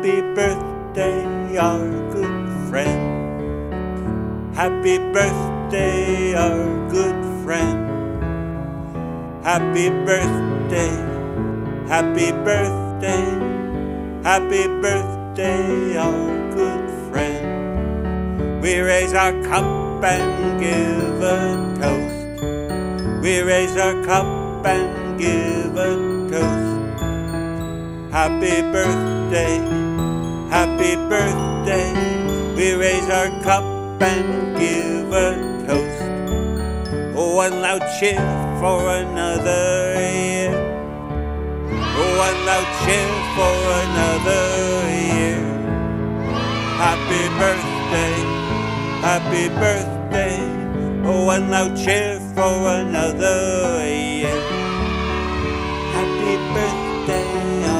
Happy birthday, our good friend. Happy birthday, our good friend. Happy birthday, happy birthday, happy birthday, our good friend. We raise our cup and give a toast. We raise our cup and give a toast. Happy birthday, happy birthday. We raise our cup and give a toast. One loud cheer for another year. One loud cheer for another year. Happy birthday, happy birthday. One loud cheer for another year. Happy birthday.